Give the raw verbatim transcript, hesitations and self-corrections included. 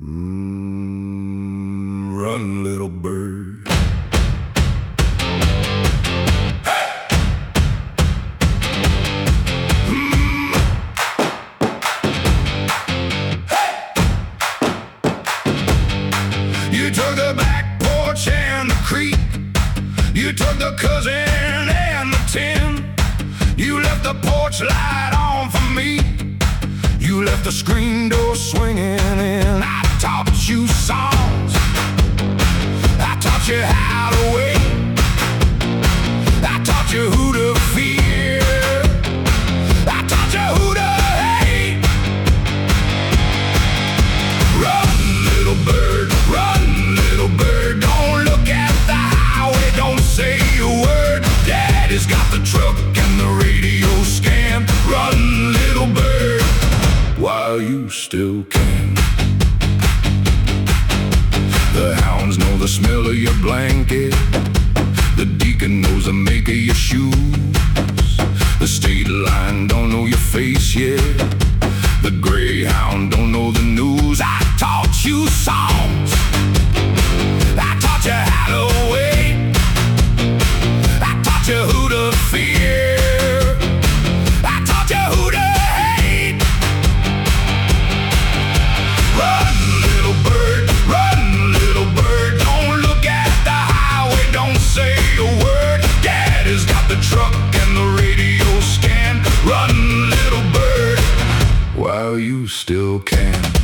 Mm, run, little bird. Mm. Hey. You took the back porch and the creek. You took the cousin and the tin. You left the porch light on for me. You left the screen door swinging in. I taught you songs. I taught you how to wait. I taught you who to fear. I taught you who to hate. Run, little bird, run, little bird. Don't look at the highway, don't say a word. Daddy's got the truck and the radio scan. Run, little bird, while you still can. The hounds know the smell of your blanket. The deacon knows the make of your shoes. The state line don't know your face yet. The greyhound don't know the news. I taught you songs. I taught you how to wait. I taught you who to fear. I taught you who to hate. Run, little bird, run, little bird. Don't look at the highway, don't say a word. Daddy's got the truck and the radio scan. Run, little bird, while you still can.